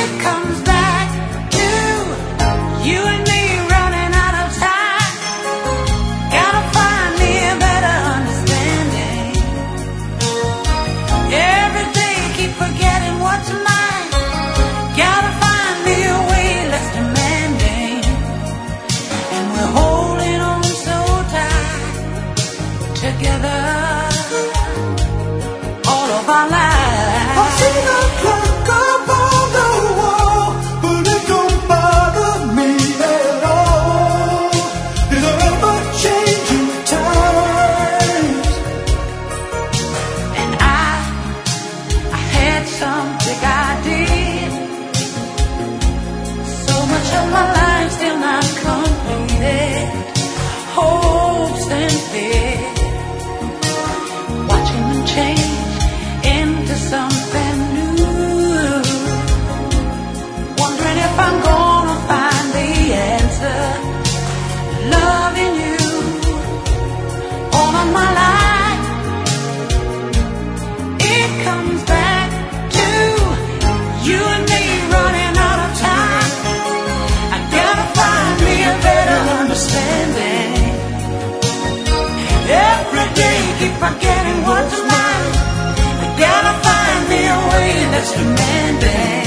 It comes back to you and me running out of time. Gotta find me a better understanding. Every day keep forgetting what's mine. Gotta find me a way less demanding. And we're holding on so tight together all of our lives. I've seen the clock up on the wall, but it don't bother me at all. These are ever-changing times. And I had some big idea. So much of my life still not completed. Hopes and fears, watching them change into something new. Wondering if I'm gonna find the answer. Loving you all of my life. It comes back to you and me running out of time. I gotta find me a better understanding. Every day keep forgetting what's mine. I gotta find me a way that's demanding.